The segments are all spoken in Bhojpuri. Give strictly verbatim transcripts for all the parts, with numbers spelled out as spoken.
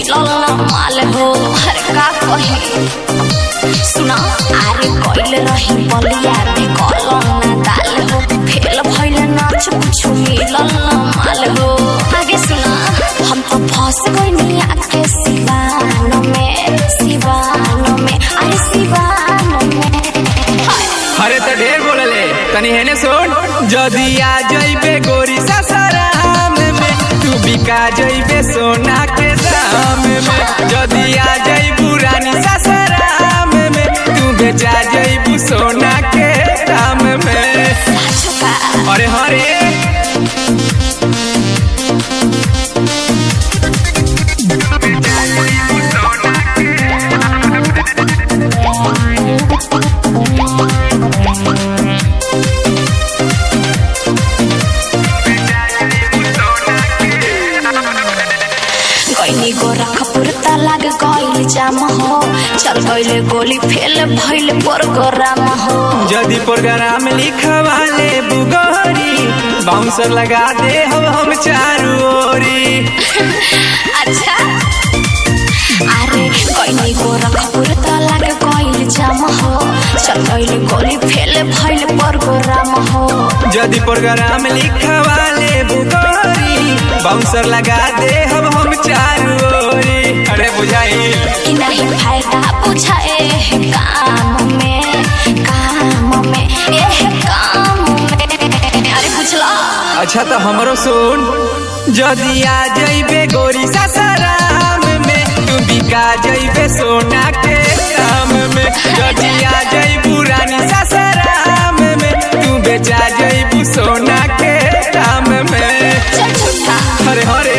मिलल न माल हो। हर का कही सुना आरे कइल रही बलिया भी कलम ना दाल हो। फेल भइल नाच कुछ मिलल न माल हो। आगे सुना हम तो फंस गइनी आके सिवान में सिवान में अरे सिवान में। अरे तो ढेर बोलले तनी हेने सुन। जदी आ जइबे गोरी ससुराल में तू बिका जइबे सोना के दाम में। जदी आ जइबू रानी ससुराल में तू बेचा जइबू सोना के दाम में। अरे हरे गोरखपुर तलाक गइल जाम हो। चल गइले गोली फेल भइल प्रोग्राम हो। जदी प्रोग्राम लिखवाले बुगोरी बाउंसर लगा दे हम हम चारू ओरी। अच्छा अरे गइनी गोरखपुर तलाक गइल जाम हो। चल गइले गोली फेल भइल प्रोग्राम हो। जदी प्रोग्राम लिखवाले बुगोरी बाउंसर लगा दे हम हम चारू ओरी। अरे बुझाइल कि नहीं फायदा बुझाए है काम में काम में ए काम में। अरे बुझला अच्छा तो हमरो सुन। जदी आ जइबे गोरी ससुराल में तू बिका जइबे सोना के दाम में। जदी आ जइबू रानी ससुराल में तू बेचा जइबू सोना के दाम में। हरे हरे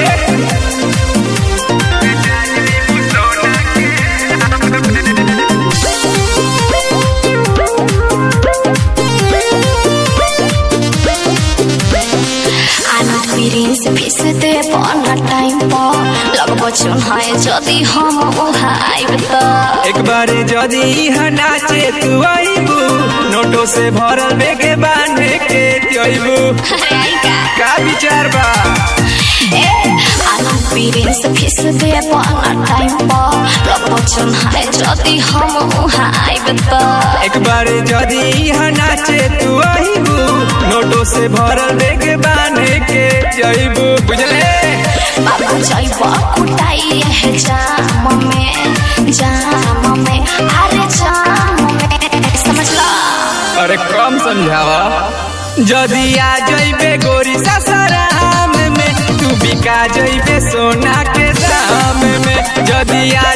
फीस दे बना टाइम पर लगबो चुनाए जदी हम उहाइब त। एक बार जदी इहा नाचे तू आइबू नोटो से भरल बेगे बांधे के जइबू। का विचार बा ए आना पीरिंस फीस दे बना टाइम पर लगबो चुनाए जदी हम उहाइब त। एक बार जदी इहा नाचे तू आइबू नोटो से भरल बेगे बांधे के जइबू। बुझले बाबू जइबो कुटाई है जाम में जाम में अरे जाम में समझला। अरे कम समझावा। जदी आ जइबे गोरी ससुराल में तू बिका जइबे सोना के दाम में। जदी आ